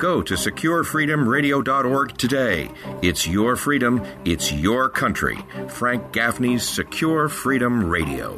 Go to securefreedomradio.org today. It's your freedom. It's your country. Frank Gaffney's Secure Freedom Radio.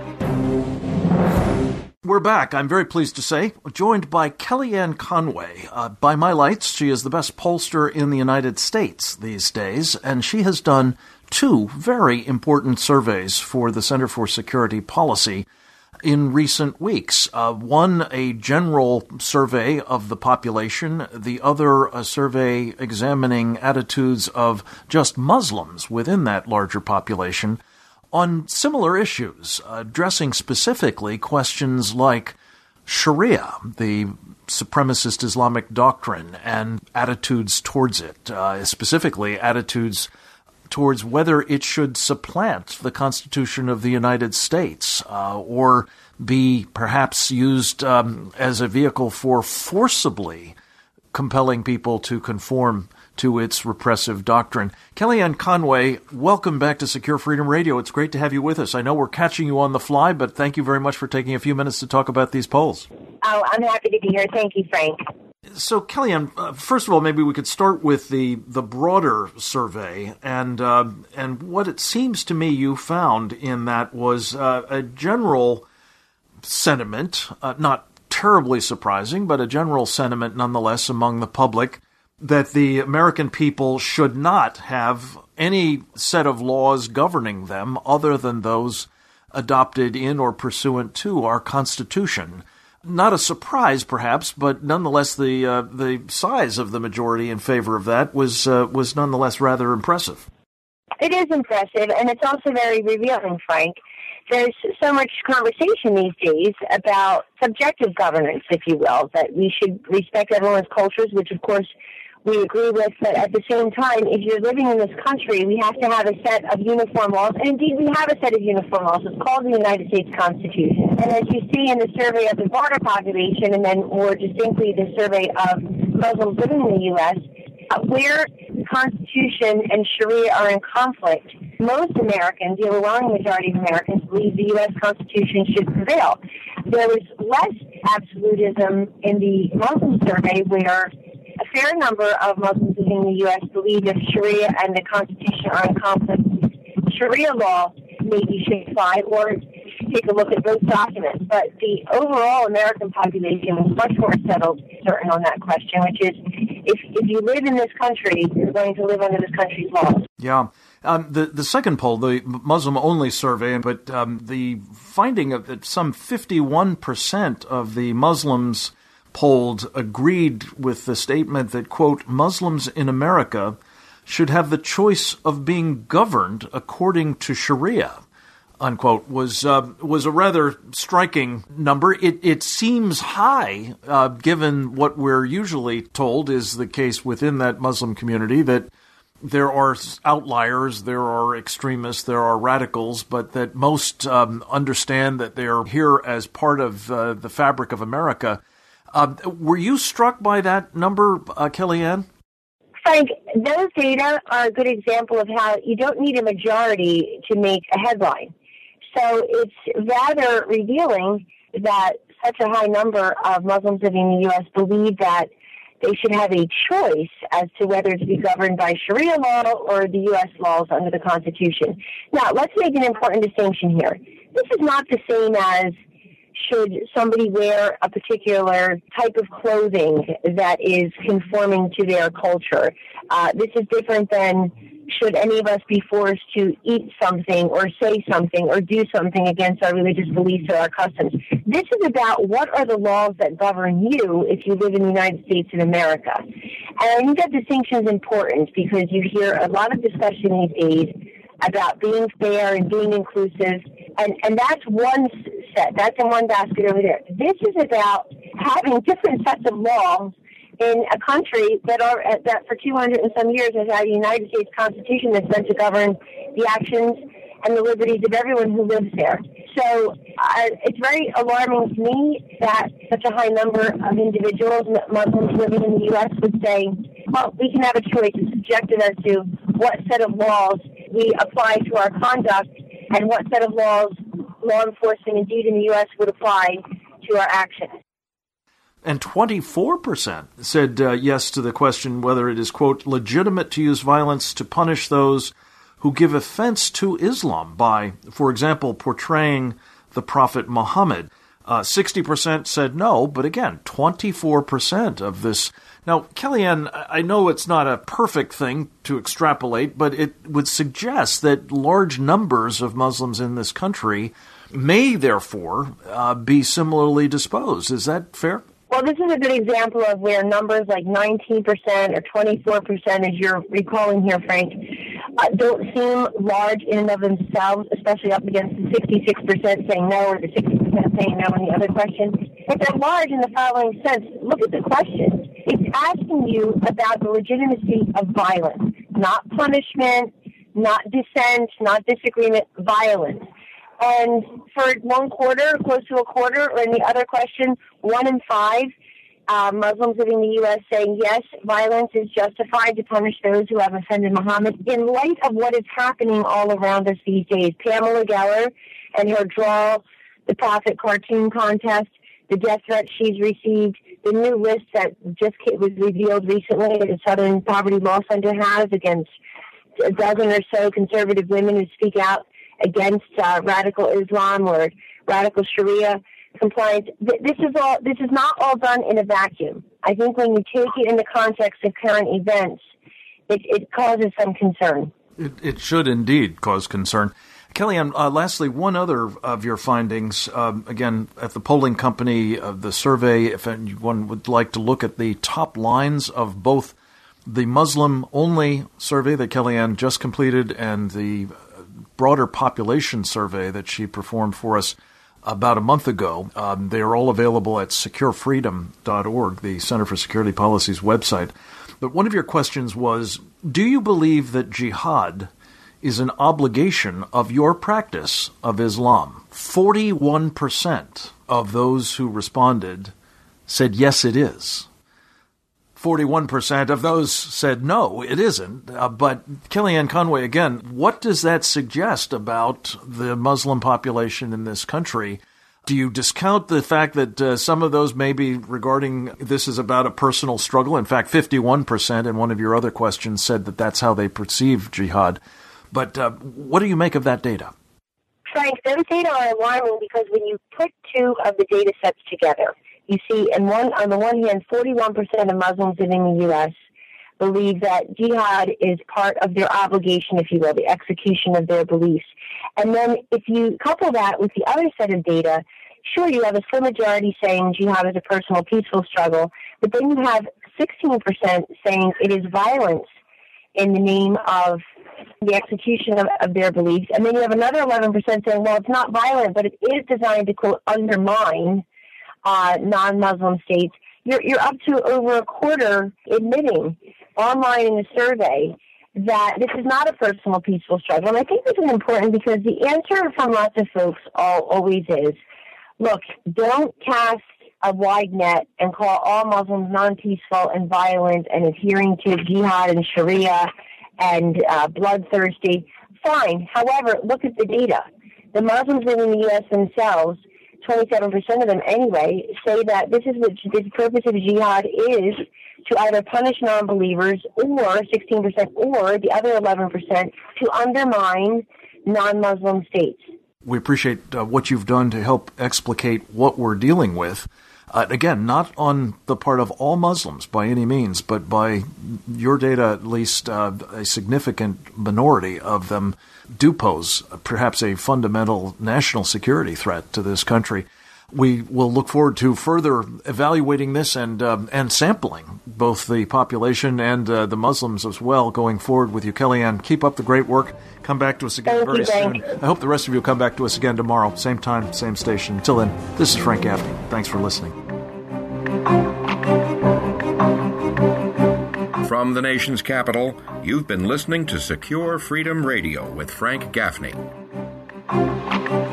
We're back, I'm very pleased to say, joined by Kellyanne Conway. By my lights, she is the best pollster in the United States these days, and she has done two very important surveys for the Center for Security Policy in recent weeks. One, a general survey of the population, the other, a survey examining attitudes of just Muslims within that larger population on similar issues, addressing specifically questions like Sharia, the supremacist Islamic doctrine, and attitudes towards it, specifically attitudes towards whether it should supplant the Constitution of the United States or be perhaps used as a vehicle for forcibly compelling people to conform to its repressive doctrine. Kellyanne Conway, welcome back to Secure Freedom Radio. It's great to have you with us. I know we're catching you on the fly, but thank you very much for taking a few minutes to talk about these polls. Oh, I'm happy to be here. Thank you, Frank. So, Kellyanne, first of all, maybe we could start with the broader survey, and what it seems to me you found in that was a general sentiment, not terribly surprising, but a general sentiment nonetheless among the public, that the American people should not have any set of laws governing them other than those adopted in or pursuant to our Constitution. Not a surprise, perhaps, but nonetheless, the size of the majority in favor of that was nonetheless rather impressive. It is impressive, and it's also very revealing, Frank. There's so much conversation these days about subjective governance, if you will, that we should respect everyone's cultures, which, of course, we agree with, but at the same time, if you're living in this country, we have to have a set of uniform laws, and indeed we have a set of uniform laws. It's called the United States Constitution. And as you see in the survey of the broader population, and then more distinctly the survey of Muslims living in the U.S., where the Constitution and Sharia are in conflict, most Americans, the overwhelming majority of Americans, believe the U.S. Constitution should prevail. There was less absolutism in the Muslim survey, where a fair number of Muslims living in the U.S. believe if Sharia and the Constitution are in conflict, Sharia law maybe should apply, or take a look at both documents. But the overall American population is much more settled, certain on that question, which is if you live in this country, you're going to live under this country's laws. Yeah. The second poll, the Muslim-only survey, but the finding of that some 51% of the Muslims polled agreed with the statement that, quote, Muslims in America should have the choice of being governed according to Sharia, unquote, was a rather striking number. It seems high, given what we're usually told is the case within that Muslim community, that there are outliers, there are extremists, there are radicals, but that most understand that they're here as part of the fabric of America. Were you struck by that number, Kellyanne? Frank, those data are a good example of how you don't need a majority to make a headline. So it's rather revealing that such a high number of Muslims living in the U.S. believe that they should have a choice as to whether to be governed by Sharia law or the U.S. laws under the Constitution. Now, let's make an important distinction here. This is not the same as should somebody wear a particular type of clothing that is conforming to their culture. This is different than should any of us be forced to eat something or say something or do something against our religious beliefs or our customs. This is about what are the laws that govern you if you live in the United States of America. And I think that distinction is important because you hear a lot of discussion these days about being fair and being inclusive, and that's one set. That's in one basket over there. This is about having different sets of laws in a country that for 200 and some years has had a United States Constitution that's meant to govern the actions and the liberties of everyone who lives there. So it's very alarming to me that such a high number of individuals, Muslims living in the U.S., would say, well, we can have a choice. It's subjective as to what set of laws we apply to our conduct and what set of laws law enforcement, indeed in the U.S., would apply to our actions. And 24% said yes to the question whether it is, quote, legitimate to use violence to punish those who give offense to Islam by, for example, portraying the Prophet Muhammad. 60% said no, but again, 24% of this. Now, Kellyanne, I know it's not a perfect thing to extrapolate, but it would suggest that large numbers of Muslims in this country may, therefore, be similarly disposed. Is that fair? Well, this is a good example of where numbers like 19% or 24%, as you're recalling here, Frank, don't seem large in and of themselves, especially up against the 66% saying no or the 60% saying no in the other question. But they're large in the following sense. Look at the question. It's asking you about the legitimacy of violence, not punishment, not dissent, not disagreement, violence. And for one quarter, close to a quarter, or in the other question, 1 in 5 Muslims living in the U.S. saying, yes, violence is justified to punish those who have offended Muhammad in light of what is happening all around us these days. Pamela Geller and her Draw the Prophet cartoon contest, the death threats she's received, the new list that just was revealed recently that the Southern Poverty Law Center has against a dozen or so conservative women who speak out against radical Islam or radical Sharia compliance. This is not all done in a vacuum. I think when you take it in the context of current events, it causes some concern. It should indeed cause concern. Kellyanne, lastly, one other of your findings, again, at the polling company, the survey, if anyone would like to look at the top lines of both the Muslim-only survey that Kellyanne just completed and the broader population survey that she performed for us about a month ago. They are all available at securefreedom.org, the Center for Security Policy's website. But one of your questions was, do you believe that jihad is an obligation of your practice of Islam? 41% of those who responded said yes, it is. 41% of those said no, it isn't. But Kellyanne Conway, again, what does that suggest about the Muslim population in this country? Do you discount the fact that some of those may be regarding this as about a personal struggle? In fact, 51% in one of your other questions said that that's how they perceive jihad. But what do you make of that data? Frank, those data are alarming because when you put two of the data sets together, you see, on the one hand, 41% of Muslims living in the U.S. believe that jihad is part of their obligation, if you will, the execution of their beliefs. And then if you couple that with the other set of data, sure, you have a slim majority saying jihad is a personal, peaceful struggle, but then you have 16% saying it is violence in the name of the execution of their beliefs. And then you have another 11% saying, well, it's not violent, but it is designed to, quote, undermine non-Muslim states. You're up to over a quarter admitting online in the survey that this is not a personal, peaceful struggle. And I think this is important because the answer from lots of folks always is, look, don't cast a wide net and call all Muslims non-peaceful and violent and adhering to jihad and Sharia and bloodthirsty. Fine. However, look at the data. The Muslims living in the U.S. themselves, 27% of them anyway, say that this is what the purpose of jihad is, to either punish non-believers or 16% or the other 11% to undermine non-Muslim states. We appreciate what you've done to help explicate what we're dealing with. Again, not on the part of all Muslims by any means, but by your data, at least a significant minority of them do pose perhaps a fundamental national security threat to this country. We will look forward to further evaluating this and sampling both the population and the Muslims as well going forward with you. Kellyanne, keep up the great work. Come back to us again very soon. I hope the rest of you will come back to us again tomorrow, same time, same station. Until then, this is Frank Gaffney. Thanks for listening. From the nation's capital, you've been listening to Secure Freedom Radio with Frank Gaffney.